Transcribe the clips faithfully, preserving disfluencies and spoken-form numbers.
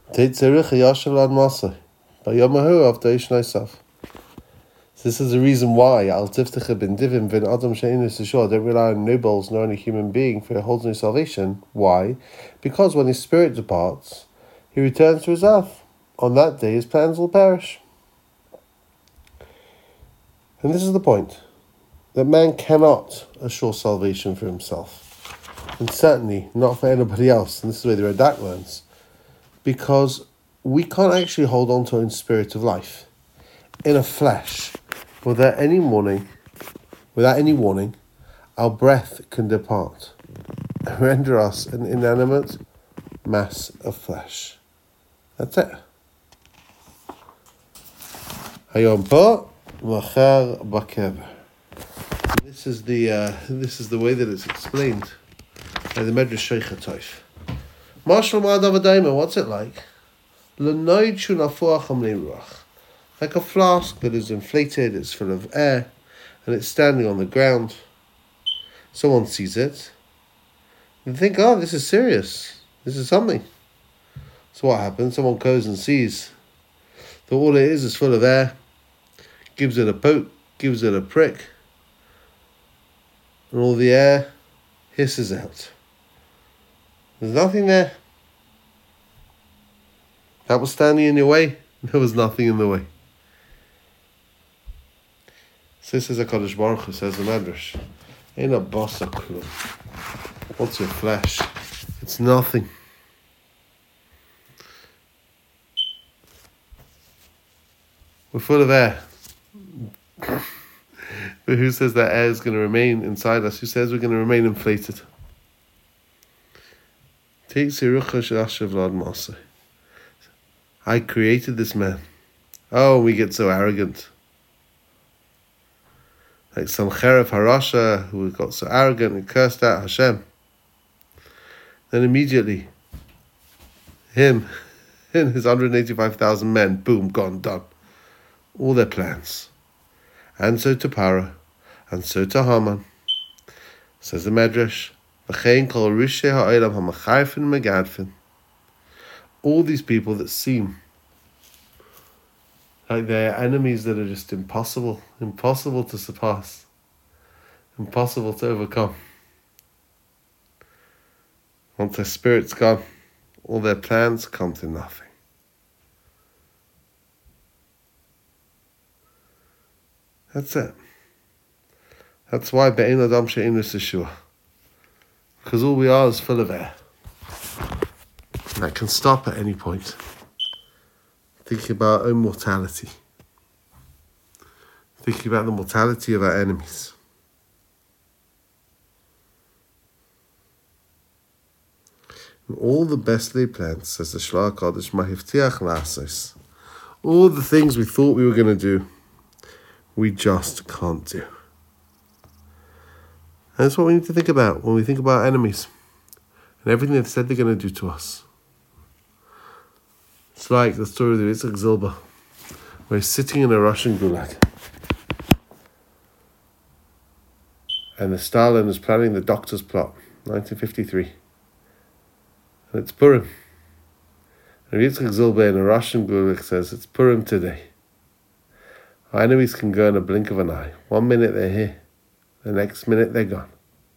Teitzericha Yashav Lad Masa. Bayamahu of Deish Naisaf. This is the reason why Al Tiftecha bin Divim Vin Adam She'inus Yeshua don't rely on nobles nor any human being for holds no salvation. Why? Because when his spirit departs, he returns to his earth. On that day his plans will perish. And this is the point. That man cannot assure salvation for himself. And certainly not for anybody else. And this is where the Radak learns. Because we can't actually hold on to our own spirit of life. In a flesh. Without any warning, without any warning, our breath can depart and render us an inanimate mass of flesh. That's it. Hayom po, machar bakever. This is the uh, this is the way that it's explained by the Medrash Sheikha Toif. Marshal Ma'adav what's it like? L'noid shunafuach amleiruach. Like a flask that is inflated, it's full of air, and it's standing on the ground. Someone sees it, and think, oh, this is serious. This is something. So what happens? Someone goes and sees that all it is is full of air, gives it a poke, gives it a prick, and all the air hisses out. There's nothing there. That was standing in your way. There was nothing in the way. So this is a Kadosh Baruch Hu, says the Medrash. Ain't a basa klum. What's your flesh? It's nothing. We're full of air. But who says that air is going to remain inside us? Who says we're going to remain inflated? I created this man. Oh, we get so arrogant. Like Sancherif Harasha, who got so arrogant and cursed out Hashem. Then immediately, him and his one hundred eighty-five thousand men, boom, gone, done. All their plans. And so to Para, and so to Haman. Says the Medrash, V'chein kol rishei ha'olam ha'macharfin megadfin. All these people that seem like they're enemies that are just impossible, impossible to surpass, impossible to overcome. Once their spirit's gone, all their plans come to nothing. That's it. That's why Be'ein Adam She'inus Yeshua. Because all we are is full of air. And that can stop at any point. Thinking about our own mortality. Thinking about the mortality of our enemies. And all the best laid plans, says the Shloah Kodesh, Mahivtiach La'asos. All the things we thought we were going to do, we just can't do. And that's what we need to think about when we think about enemies. And everything they've said they're going to do to us. It's like the story of the Yitzhak Zilber, where he's sitting in a Russian gulag. And the Stalin is planning the Doctor's Plot, nineteen fifty-three. And it's Purim. And Yitzhak Zilber in a Russian gulag says, it's Purim today. Our enemies can go in a blink of an eye. One minute they're here, the next minute they're gone.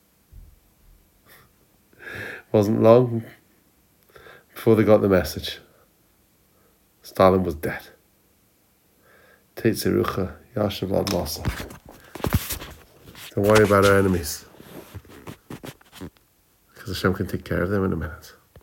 Wasn't long before they got the message. Stalin was dead. Teitzerucha Yashav Lad Masa. Don't worry about our enemies, because Hashem can take care of them in a minute.